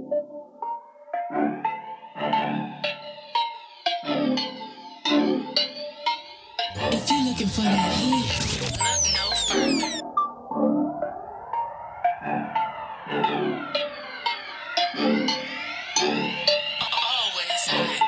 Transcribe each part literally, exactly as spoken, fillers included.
If you're looking for that heat, look no further. Always hot.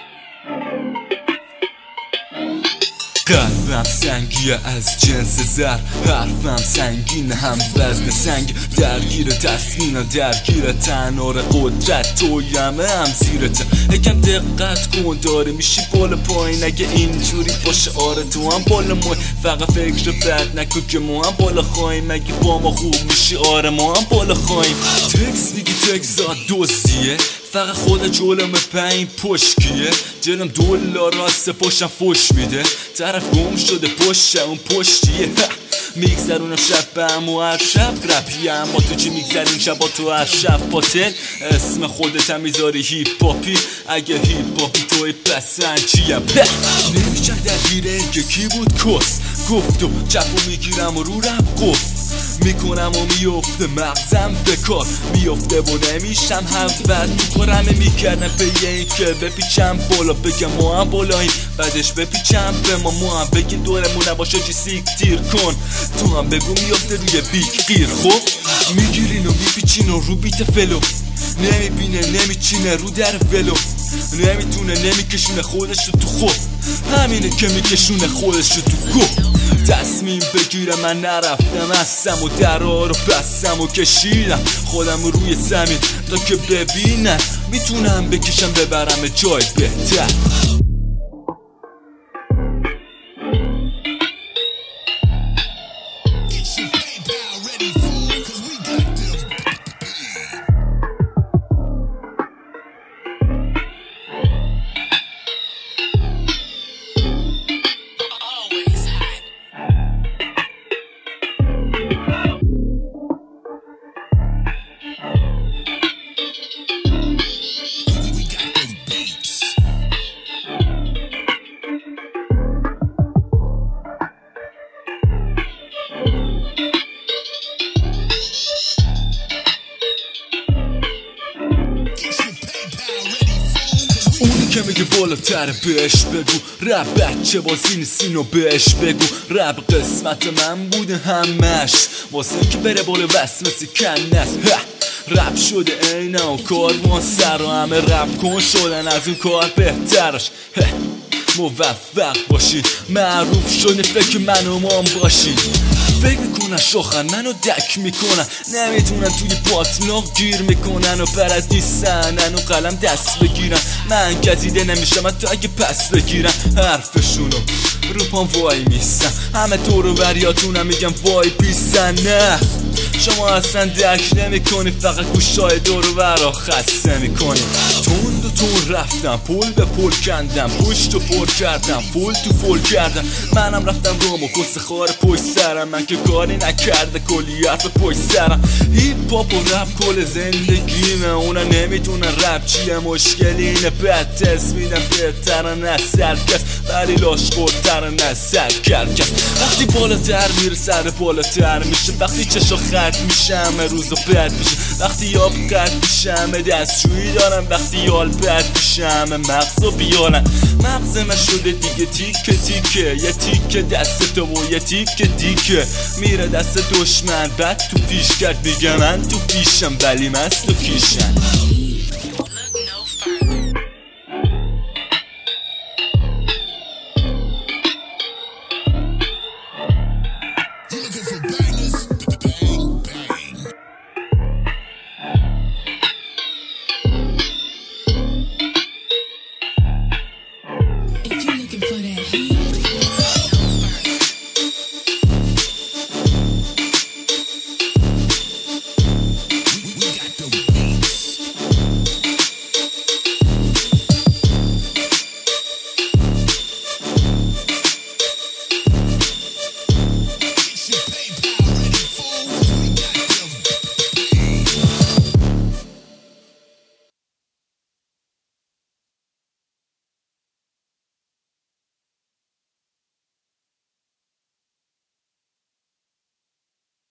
قلبم سنگیه از جنس زر، حرفم سنگین هم وزن سنگ، درگیر تصمیم درگیر تنار قدرت، تویمه هم زیرته. یکم دقت کن داره میشی بالا پایین، اگه اینجوری باشه آره تو هم بالا موی. فقط فکر بد نکن که ما هم بالا خواهیم، اگه با ما خوب میشی آره ما هم بالا خواهیم. تکس میگی تکسات دوستیه، فقط خود جلوم پنج پشکیه، جلوم دلار راست پشتم فش میده، طرف گم شده پشت اون پشتیه. میگذرونم شب به هم و هر شب رپیه، اما تو چی میگذرین شب با تو هر شب پاتل. اسم خودت هم میذاری هیپ هاپی، اگه هیپ هاپی توی پسن چیم نمیشم درگیره که کی بود کس گفت و چپو میگیرم و رو رم قفت میکنم و میفته مغزم بکار میفته و نمیشم هم بد میکنم میکردم به این که بپیچم بالا بگم ما هم بالاییم، بعدش بپیچم به ما ما هم بگی دورمون نباشه جی سیک تیر کن، تو هم بگو میفته روی بیک غیر. خب میگیرین و میپیچین و رو بیت فلو، نمیبینه نمیچینه رو در ولو، نمیتونه نمیکشونه خودش رو تو خود، همینه که میکشونه خودش رو تو گو. تصمیم بگیره من نرفتم هستم و درها رو بستم و کشیدم خودم روی زمین تا که ببینم میتونم بکشم ببرم جای بهتر. اونی که میگه بالاتره بهش بگو، رب بچه بازی نیستین و بهش بگو، رب قسمت من بوده همش واسه که بره بالا وست مثل کنس. رب شده اینا و کاروان سر و همه رب کن شدن از اون کار بهترش. موفق باشین معروف شدین فکر من و مام باشین، فکر میکنن شاخن منو دک میکنن، نمیتونن توی باطلاق گیر میکنن و بلد نیستن و قلم دست بگیرن. من گزیده نمیشم حتی اگه پس بگیرن حرفشونو رو پام وای میستن، همه دورو بریاتونم میگم وای بیستن. نه شما اصلا درک نمی کنی، فقط گوشای دورو برا خسته میکنی. تون دو تون رفتم پول به پول کندم، پشت و پر کردم فول تو فول کردم، منم رفتم روم و کس خار پشت سرم، من که کاری نکرده کلی حرف پشت سرم. هیپ هاپ و رپ کل زندگیمه، اونا نمیتونن رپ چیه مشکلی اینه، بد تست میدم بهترن از سرکس ولی لاش بردترن از سرکرکس. وقتی بالاتر میره سر بالاتر میشه، وقتی چشا خط میشه همه روزو بد میشه، وقتی یاب قد میشه همه دستشویی دارم، وقتی یال بد میشه همه مغزو بیارن. مغز من شده دیگه تیکه تیکه، یه تیکه دست تو و یه تیکه دیگه میره دست دشمن، بعد تو پیش کرد میگه من تو پیشم ولی مست و کیشن.